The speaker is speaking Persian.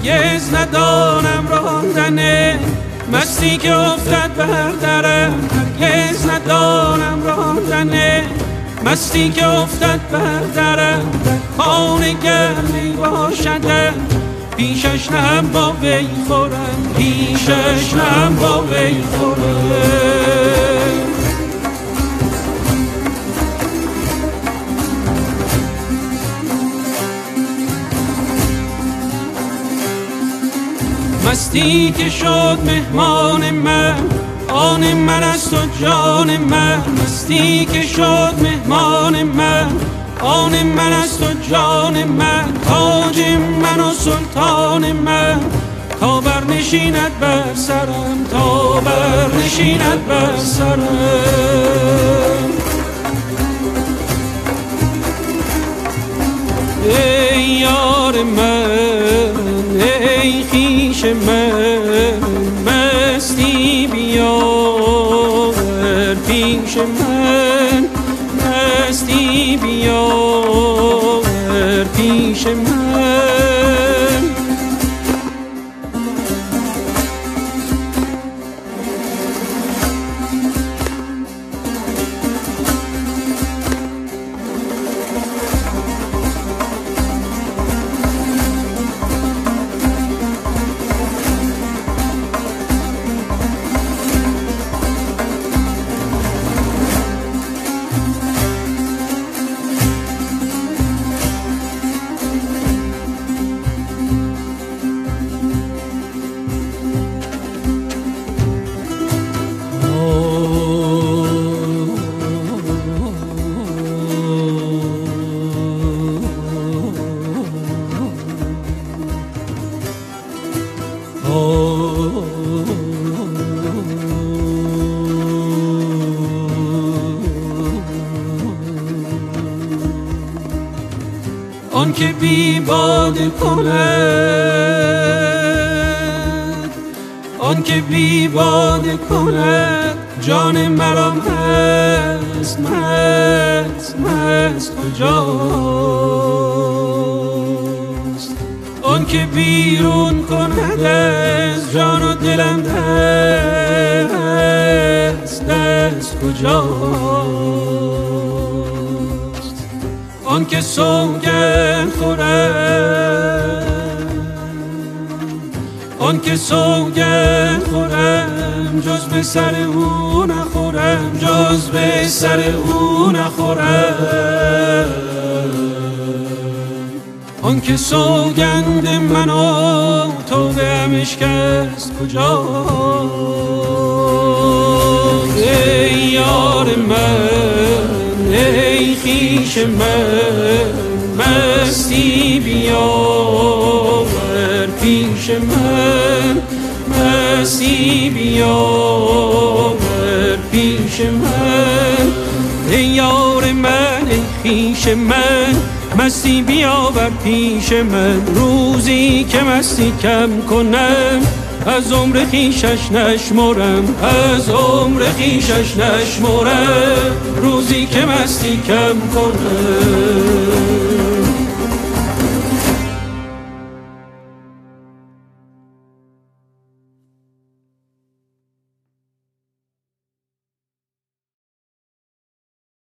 هرگز ندانم راندن مستی که افتد بر درم، هرگز ندانم راندن مستی که افتد بر درم. در خانه گرمی باشدم پیشش نهم با وی خورم، پیشش نهم با وی خورم. مستی که شد مهمان من، آن من است و جان من. مستی که شد مهمان من، آن من است و جان من. تاج من و سلطان من، تا برنشیند بر سرم، تا برنشیند بر سرم. ای یار من، ای خویش من، مستی بیاور پیش من، مستی بیاور پیش من. آن که بی باده کند، آن که بی باده کند جان مرا مست مست مست کجاست؟ آن که بیرون کند از جان و دلم دست دست کجاست؟ آن که سوگند خورم، آن که سوگند خورم جز به سر او نخورم، جز به سر او نخورم. آن که سوگند من و توبه همش کرد کجاست؟ ای یار من، ای خویش من، مستی بیاور پیش من، مستی بیاور پیش من. ای یار من، ای خویش من، مستی بیاور پیش من. روزی که مستی کم کنم از عمر خویشش نشمرم، از عمر خویشش نشمرم. روزی که مستی کم کنم